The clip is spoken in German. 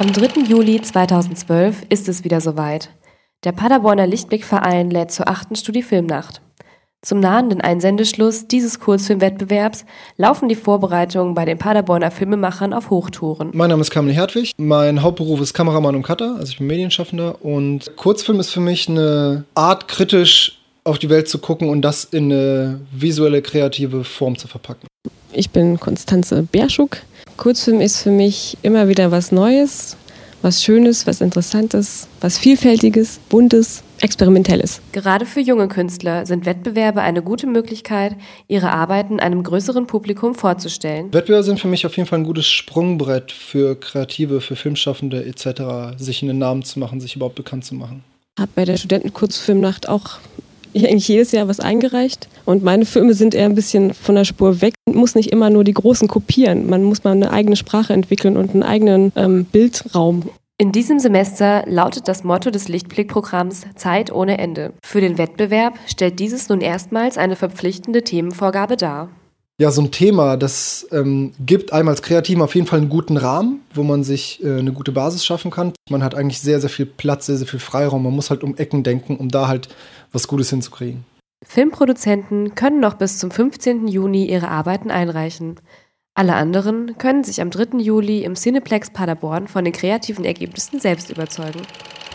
Am 3. Juli 2012 ist es wieder soweit. Der Paderborner Lichtblick-Verein lädt zur 8. Studi-Filmnacht. Zum nahenden Einsendeschluss dieses Kurzfilmwettbewerbs laufen die Vorbereitungen bei den Paderborner Filmemachern auf Hochtouren. Mein Name ist Kamil Hertwig, mein Hauptberuf ist Kameramann und Cutter, also ich bin Medienschaffender und Kurzfilm ist für mich eine Art, kritisch auf die Welt zu gucken und das in eine visuelle, kreative Form zu verpacken. Ich bin Konstanze Berschuk. Kurzfilm ist für mich immer wieder was Neues, was Schönes, was Interessantes, was Vielfältiges, Buntes, Experimentelles. Gerade für junge Künstler sind Wettbewerbe eine gute Möglichkeit, ihre Arbeiten einem größeren Publikum vorzustellen. Wettbewerbe sind für mich auf jeden Fall ein gutes Sprungbrett für Kreative, für Filmschaffende etc., sich einen Namen zu machen, sich überhaupt bekannt zu machen. Ich habe bei der Studentenkurzfilmnacht auch eigentlich jedes Jahr was eingereicht. Und meine Filme sind eher ein bisschen von der Spur weg. Man muss nicht immer nur die Großen kopieren. Man muss mal eine eigene Sprache entwickeln und einen eigenen Bildraum. In diesem Semester lautet das Motto des Lichtblick-Programms Zeit ohne Ende. Für den Wettbewerb stellt dieses nun erstmals eine verpflichtende Themenvorgabe dar. Ja, so ein Thema, das gibt einem als Kreativen auf jeden Fall einen guten Rahmen, wo man sich eine gute Basis schaffen kann. Man hat eigentlich sehr, sehr viel Platz, sehr, sehr viel Freiraum. Man muss halt um Ecken denken, um da halt was Gutes hinzukriegen. Filmproduzenten können noch bis zum 15. Juni ihre Arbeiten einreichen. Alle anderen können sich am 3. Juli im Cineplex Paderborn von den kreativen Ergebnissen selbst überzeugen.